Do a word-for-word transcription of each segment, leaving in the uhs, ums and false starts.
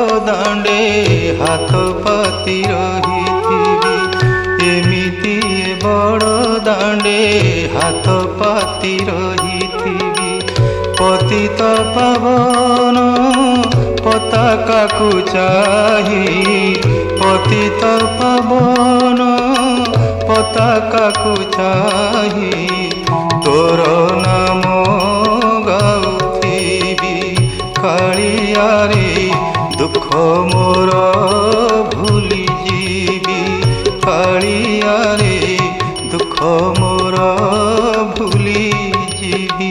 दांडे हाथ पाती रहिथिबी एमिति बड़ दांडे हाथ पाती रहिथिबी पतित पावन पताका को चाही पतित पावन पताका को चाही तोर नाम गाउथिबी कालिया रे दुख मोर भूली जीवी कालिया रे दुख मोर भूली जीवी।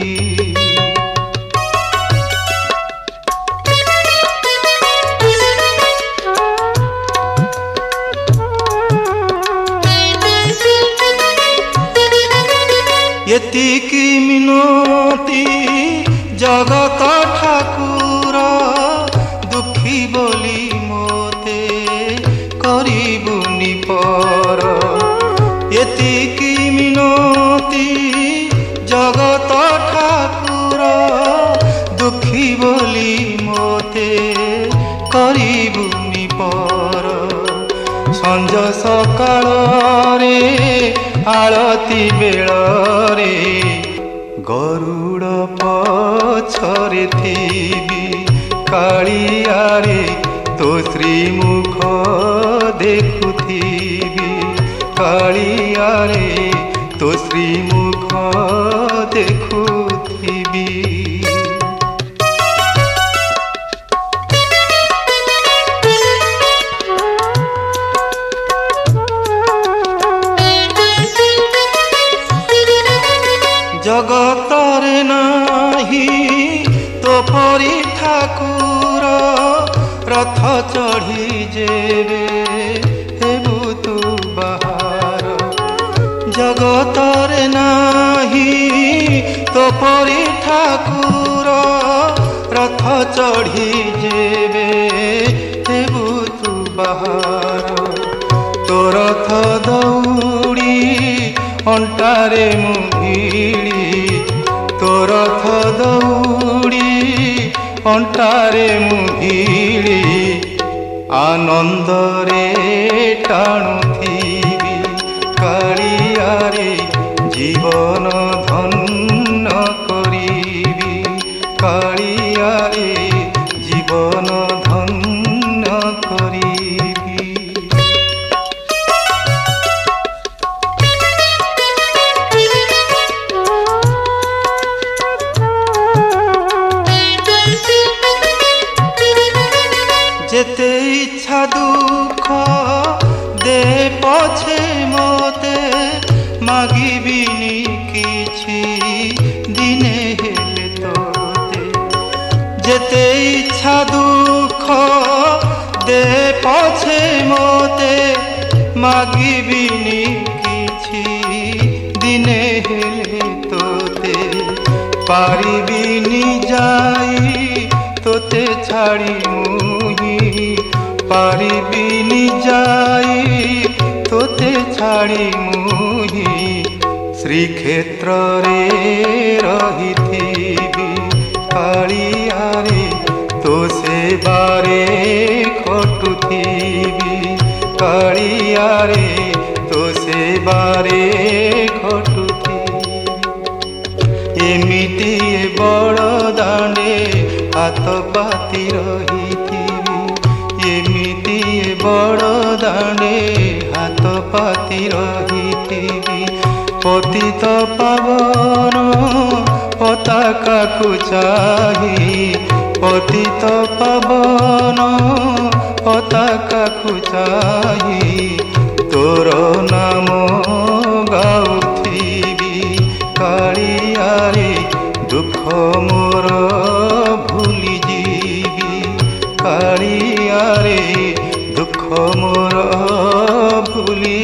एतिकी मिनती जगत ठाकुर दुखी बोली मोते करिबुनि पर एतिकी मिनती जगत ठाकुर दुखी बोली मोते करिबुनि पर संज सकाळ रे आळती बेळ रे गरुड़ पछरे थीबी कालिया रे तो श्रीमुख देखुथीबी कालिया रे तो श्रीमुख देखुथीबी। जगतरे नाही तो परी ठाकुर रथ चढ़ी जेबे हेबु तू बाहार जगतरे नाही तो परी ठाकुर रथ चढ़ी जेबे हेबु तू बाहार तो रथ दौड़ी अंटारे मुभिड़ी तो रथ दौड़ी अंटारे मुभिड़ी आनंद रे टाणुथीबी कालिया रे जीवन धन्य करीबी कालिया रे जीवन धन्य करीबी। जेते इच्छा दुख दे पछे मोते मागिबिनी किछि दिने हेले तोते जेते इच्छा दुख दे पछे मोते मागिबिनी किछि दिने हेले तोते पारिबिनी जाई तोते छाड़ी मुही पारिबिनी जाई तोते छाड़ी मुही श्रीक्षेत्र रे रहिथिबी कालिया रे तो सेबारे खटुथिबी कालिया रे तो सेबारे खटुथिबी एमिति बड़ दांडे हाथ पाती रहिथिबी एमिति बड़ दांडे हाथ पाती रहिथिबी पतित पावन पताका को चाही पतित पावन पताका को चाही तोर नाम गाउथिबी कालिया रे दुख मोर भूली जीवी कालिया रे दुख मोर भूली